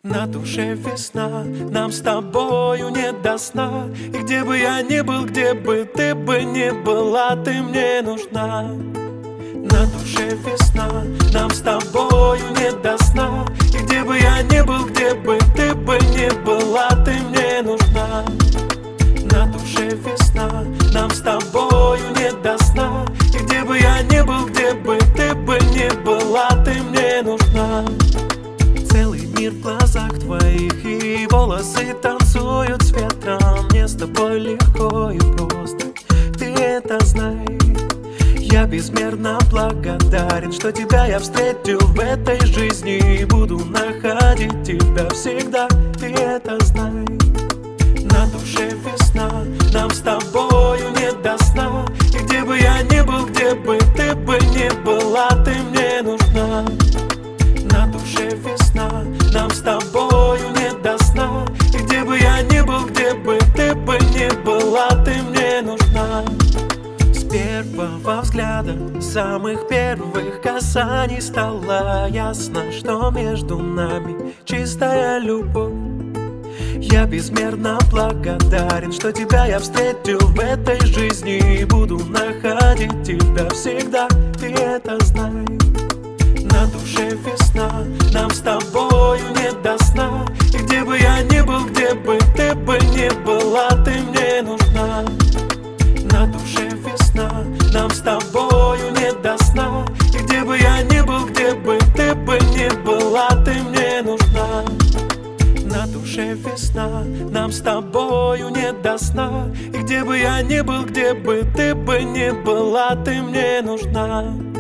На душе весна, нам с тобою не до сна. И где бы я ни был, где бы ты бы ни была, ты мне нужна. На душе весна, нам с тобою не до сна. И где бы я ни был, где бы ты бы ни была, ты мне нужна. На душе весна, нам с тобою не до сна. И где бы я ни был, где бы ты бы ни была, ты мне нужна. Целый мир в глазах твоих, и волосы танцуют с ветром. Мне с тобой легко и просто, ты это знай. Я безмерно благодарен, что тебя я встретил в этой жизни, и буду находить тебя всегда, ты это знай. На душе весна, нам с тобою не до сна. И где бы я ни был, где бы ты бы ни была, ты мне нужна. На душе весна, нам с тобою не до сна. И где бы я ни был, где бы ты бы ни была, ты мне нужна. С первого взгляда, самых первых касаний стало ясно, что между нами чистая любовь. Я безмерно благодарен, что тебя я встретил в этой жизни, и буду находить тебя всегда, ты это знай. На душе весна, нам с тобою не до сна. И где бы я ни был, где бы ты бы ни была, ты мне нужна. На душе весна, нам с тобою не до сна. И где бы я ни был, где бы ты бы ни была, ты мне нужна. На душе весна, нам с тобою не до сна. И где бы я ни был, где бы ты бы ни была, ты мне нужна.